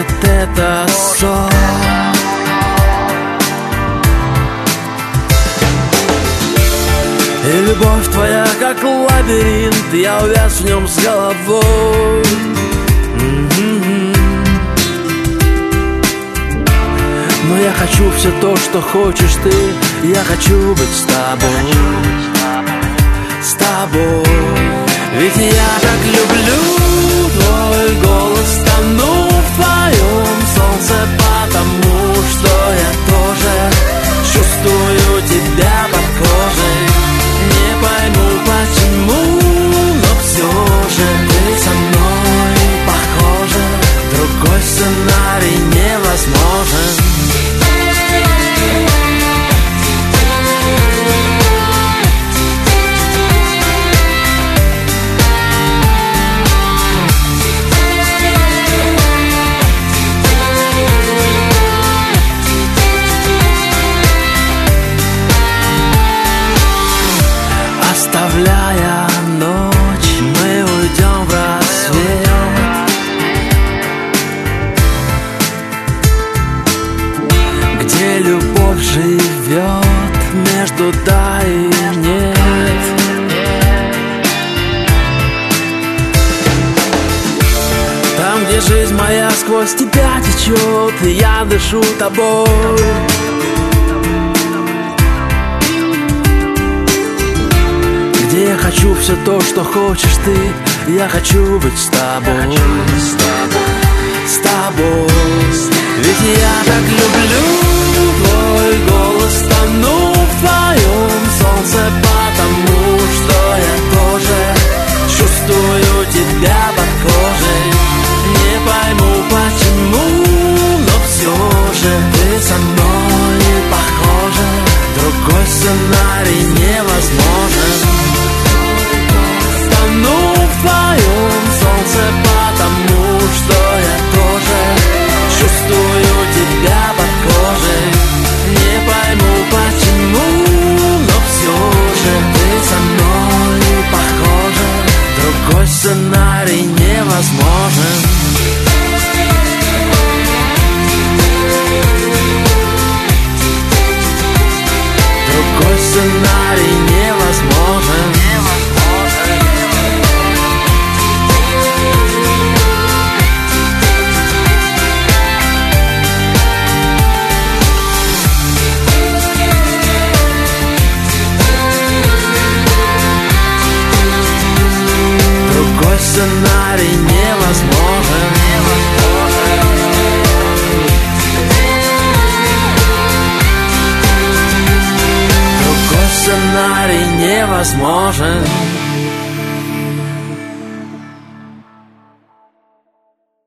может, это сон. И любовь твоя, как лабиринт, я увяз в нем с головой. Но я хочу все то, что хочешь ты. Я хочу быть с тобой, с тобой. Ведь я так люблю твой голос, тону в твоем солнце, потому что я тоже чувствую тебя под кожей. Не пойму почему, но все же ты со мной похожа. Другой сценарий невозможен. Оставляя ночь, мы уйдем в рассвет, где любовь живет между да и нет. Там, где жизнь моя сквозь тебя течет, и я дышу тобой. Где я хочу все то, что хочешь ты. Я хочу быть с тобой, с тобой. Ведь я так люблю твой голос, тону в твоем солнце, потому что я тоже чувствую тебя под кожей. Не пойму почему, но все же ты со мной похожа. Другой сценарий невозможен. Тону в твоем солнце, потому что я тоже чувствую тебя под кожей. Не пойму почему, но все же ты со мной похожа. Другой сценарий невозможен. Другой сценарий невозможен. Другой сценарий невозможен. Другой сценарий невозможен.